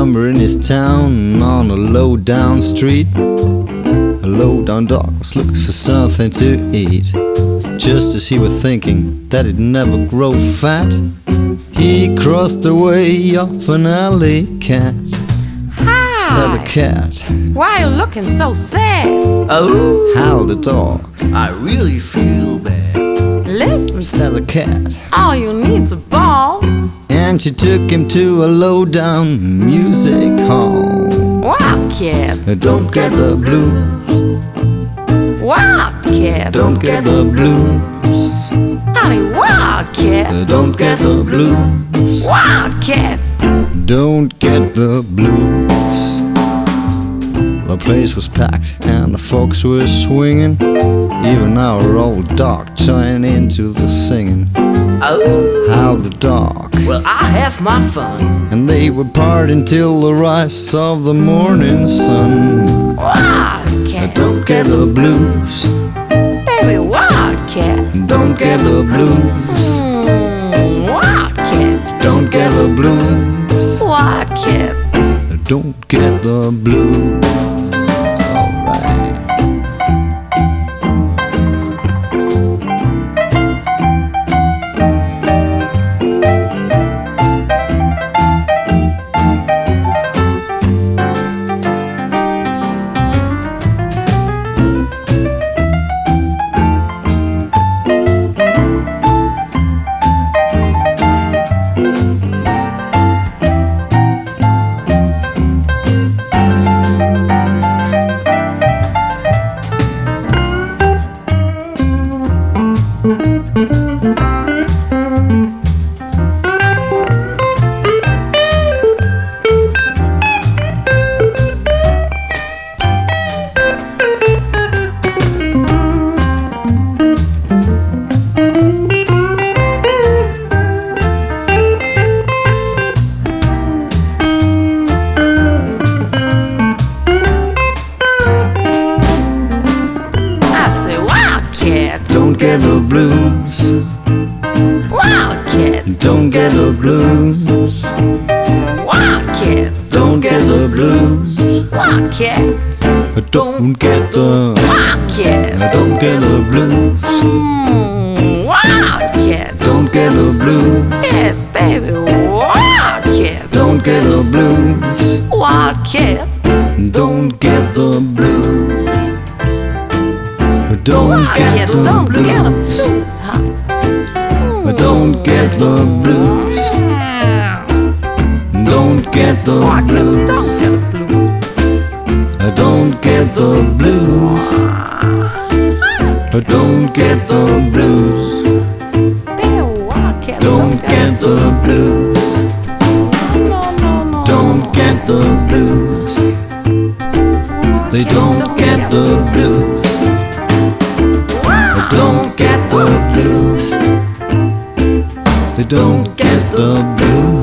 somewhere in his town on a low-down street. A low-down dog was looking for something to eat. Just as he was thinking that it'd never grow fat, he crossed the way of an alley cat. Said the cat, "Why are you looking so sad?" Oh, howled the dog. I really feel bad. Listen, Said the cat, all you need's a ball. and she took him to a low-down music hall. Wildcats, Don't get the blues, wildcats, don't get the blues, honey, wildcats, don't get the blues, wildcats. don't get the blues. The place was packed and the folks were swinging. Even our old dog joined into the singing. Oh, Howled the dog, well, I have my fun. and they were partying till the rise of the morning sun. Wildcats, Don't get the blues, baby, wildcats. don't get the blues, Wildcats, don't get the blues, wildcats. don't get the blues. Alright. Don't get the blues, Wildcats, don't get the blues, wildcats, don't get the blues, wildcats, don't get the, wildcats, don't get the blues, wildcats. don't get the blues, Yes, baby, wildcats, don't get the blues, wildcats, don't get the blues, don't get wildcats. the Don't get the blues, blues, huh? don't get the blues, don't get the Wildcats, don't blues, get the blues. don't get the blues, Baby, wildcats, don't get the blues, No. don't get the blues, they don't get the blues, don't get the blues, they don't get the blues.